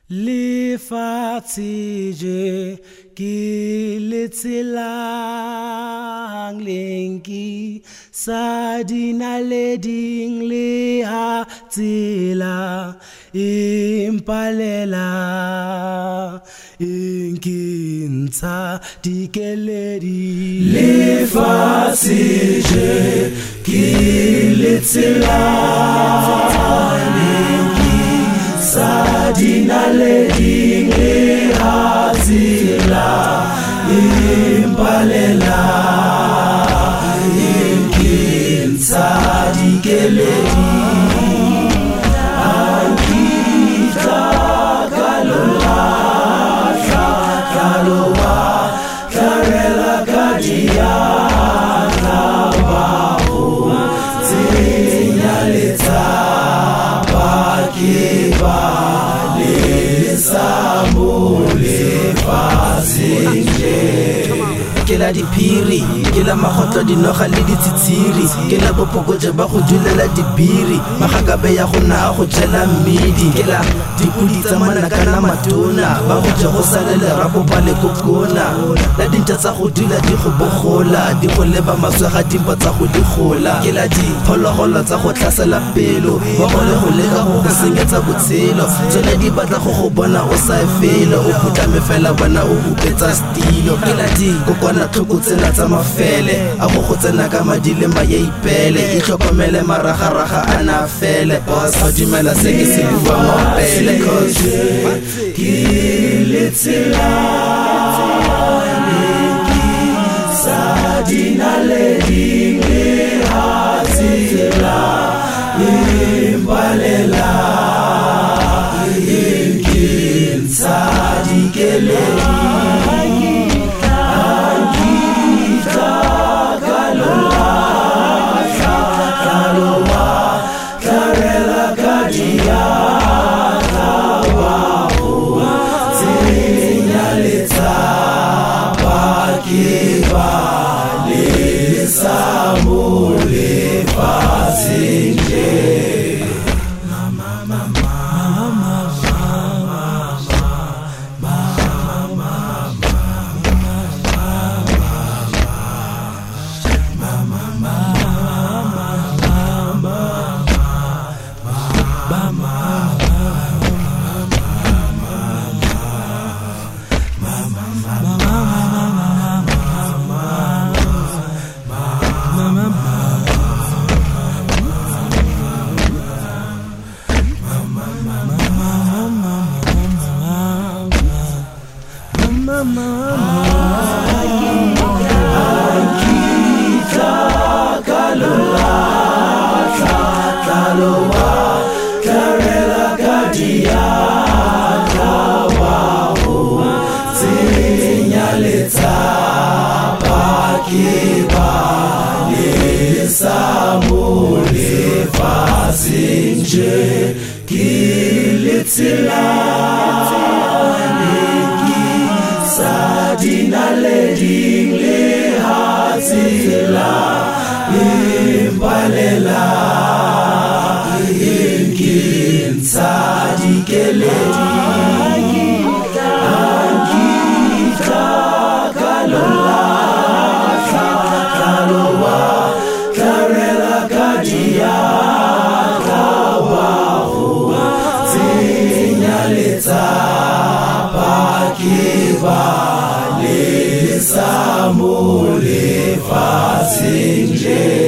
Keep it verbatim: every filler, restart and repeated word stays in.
lefatshe je ke le tselang lenki sa dinaleding le ha tsela impalela inkintsha dikeledi lefatshe je ke le tselang lenki sa dinaleding le ha tsela impalela inkintsha dikeledi ankitla kalola kalowa karela kadia tabaho tsinyaleta bakiba lesambule fasinje ke la diphiri ke la magotlo dinoga le ditsitsiri ke la bopokoje ba go dulela dibiri magakabe ya go na go jela mmidi ke la dipudi tsa manakana matona ba go je go sale lerapo ba le kokona la dintja tsa go dula di go bogola di go leba maswega dimpa tsa go di gola ke la diphologolo tsa go tlasela pelo ba go le go leka go go senyetsa botshelo tsone di batla go go bona o sa efelo o putlame fela bona o bupetsa stilo ke la di kokona tlhoko tsena tsa mafele a go go tsena ka madi le maye ipele e tlhokomele maragaraga a na fele boss go dumela se ke se bua mopele cause ke le tsela sa dinaleding le ha tsela impalela inkintsha dikeledi Samule fasinje mama mama Samule fasinje kilitsila leki sadinaleding le hatsila impalela inkintsha dikeledi ankitla kalola kalowa karela kadia tabaho tsinyaleta bakiba lesamule fasinje